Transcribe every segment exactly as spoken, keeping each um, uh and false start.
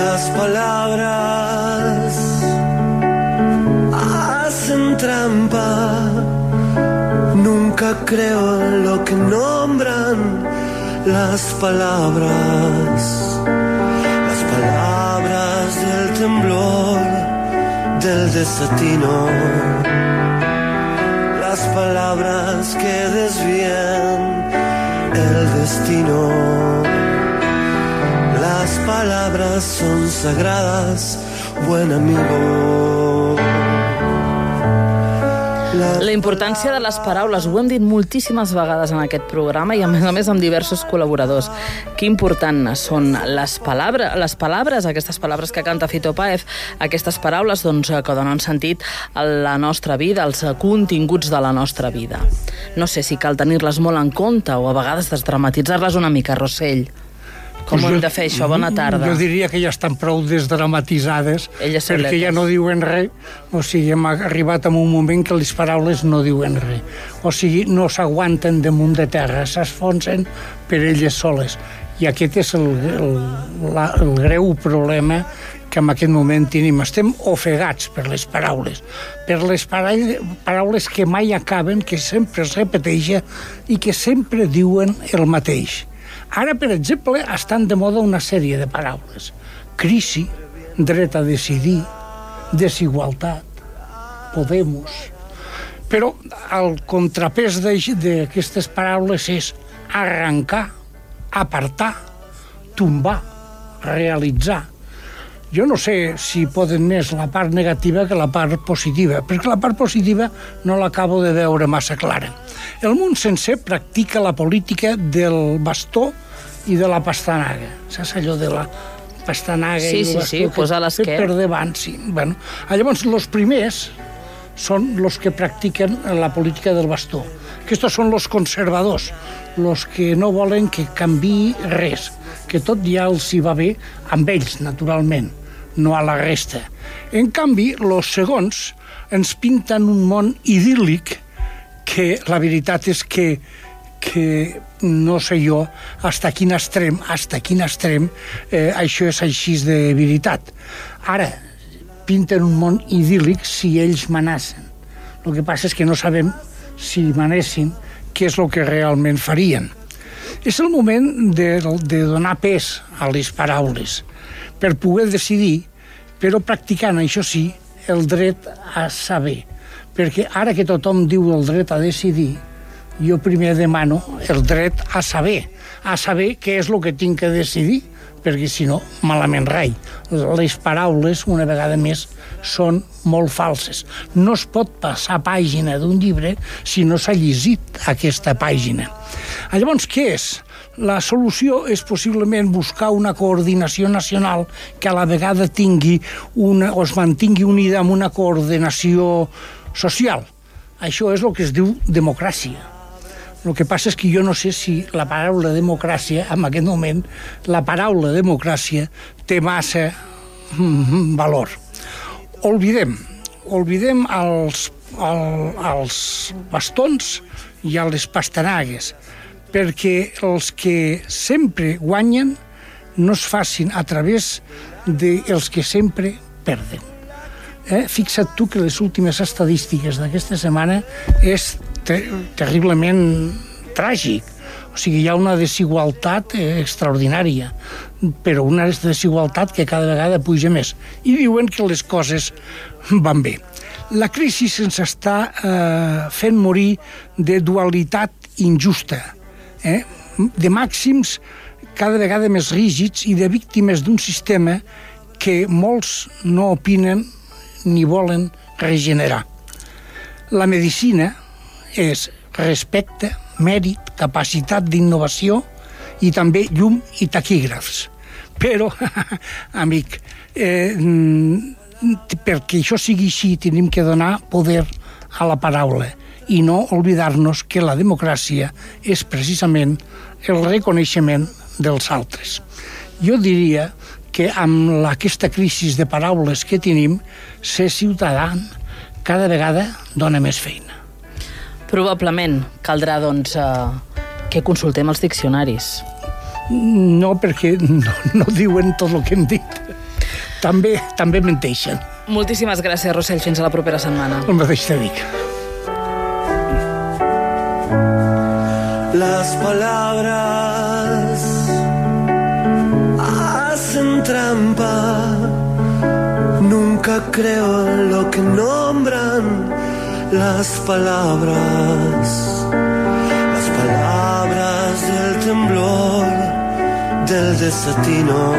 Las palabras hacen trampa, nunca creo en lo que nombran las palabras, las palabras del temblor, del desatino, las palabras que desvían el destino. Las palabras son sagradas, buen amigo. La importància de les paraules, ho hem dit moltíssimes vegades en aquest programa i a més a més amb diversos col·laboradors. Que important són les paraules, les paraules, aquestes paraules que canta Fito Páez, aquestes paraules doncs, que donen sentit a la nostra vida, als continguts de la nostra vida. No sé si cal tenir-les molt en compte o a vegades desdramatitzar-les una mica, Rossell. Com ho hem de fer, això? Bona tarda. Jo diria que ja estan prou desdramatitzades perquè ja no diuen res. O sigui, hem arribat a un moment que les paraules no diuen res. O sigui, no s'aguanten damunt de terra, s'esfonsen per elles soles. I aquest és el, el, la, el greu problema que en aquest moment tenim. Estem ofegats per les paraules, per les paraules que mai acaben, que sempre es repeteixen i que sempre diuen el mateix. Ara, per exemple, estan de moda una sèrie de paraules. Crisi, dret a decidir, desigualtat, Podemos. Però el contrapès d'aquestes paraules és arrencar, apartar, tombar, realitzar. Jo no sé si poden més la part negativa que la part positiva, perquè la part positiva no l'acabo de veure massa clara. El món sencer practica la política del bastó i de la pastanaga. Saps allò de la pastanaga sí, i el sí, bastó sí, posar l'esquer per davant? Sí. Bueno, llavors, els primers són els que practiquen la política del bastó. Aquests són els conservadors, els que no volen que canviï res, que tot ja els hi va bé amb ells, naturalment, no a la resta. En canvi, els segons ens pinten un món idíl·lic que la veritat és que, que no sé jo hasta quin extrem, hasta quin extrem eh, això és així de veritat. Ara, pinten un món idíl·lic si ells manessen. El que passa és que no sabem si manessin què és el que realment farien. És el moment de, de donar pes a les paraules per poder decidir, però practicant, això sí, el dret a saber. Perquè ara que tothom diu el dret a decidir, jo primer demano el dret a saber, a saber què és el que tinc que decidir, perquè si no, malament rai. Les paraules, una vegada més, són molt falses. No es pot passar pàgina d'un llibre si no s'ha llegit aquesta pàgina. Llavors, què és? La solució és possiblement buscar una coordinació nacional que a la vegada tingui una, o es mantingui unida amb una coordinació social. Això és el que es diu democràcia. El que passa és que jo no sé si la paraula democràcia, en aquest moment, la paraula democràcia té massa mm, valor. Olvidem, olvidem els, el, els bastons i a les pastanagues, perquè els que sempre guanyen no es facin a través dels que sempre perden. Eh? Fixa't tu que les últimes estadístiques d'aquesta setmana és ter terriblement tràgic. O sigui, hi ha una desigualtat eh, extraordinària, però una desigualtat que cada vegada puja més. I diuen que les coses van bé. La crisi ens està eh, fent morir de dualitat injusta, eh? de màxims cada vegada més rígids i de víctimes d'un sistema que molts no opinen ni volen regenerar. La medicina és respecte, mèrit, capacitat d'innovació i també llum i taquígrafs. Però, amic, eh, perquè això sigui així tenim que donar poder a la paraula i no oblidar-nos que la democràcia és precisament el reconeixement dels altres. Jo diria que amb aquesta crisi de paraules que tenim, ser ciutadà cada vegada dona més feina. Probablement caldrà, doncs, eh, que consultem els diccionaris. No, perquè no, no diuen tot el que hem dit. també, també menteixen. Moltíssimes gràcies, Rossell. Fins a la propera setmana. El mateix te dic. Las palabras hacen trampa, nunca creo en lo que nombran las palabras, las palabras del temblor, del desatino,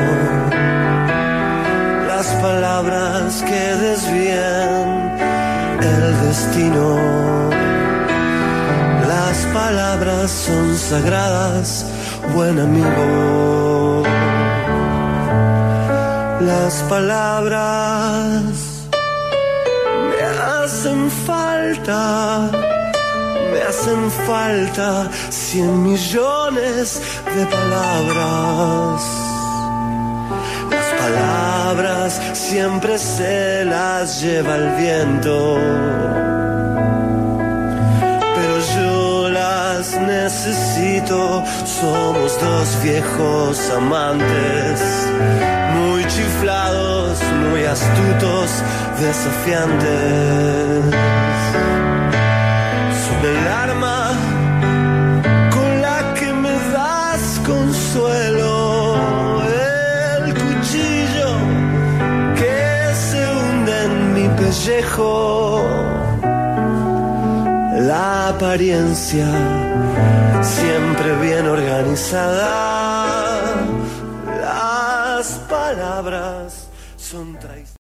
las palabras que desvían el destino. Las palabras son sagradas, buen amigo. Las palabras me hacen falta, me hacen falta cien millones de palabras. Las palabras siempre se las lleva el viento, necesito, somos dos viejos amantes, muy chiflados, muy astutos, desafiantes. Son el arma con la que me das consuelo, el cuchillo que se hunde en mi pellejo, la apariencia siempre bien organizada. Las palabras son traiciones.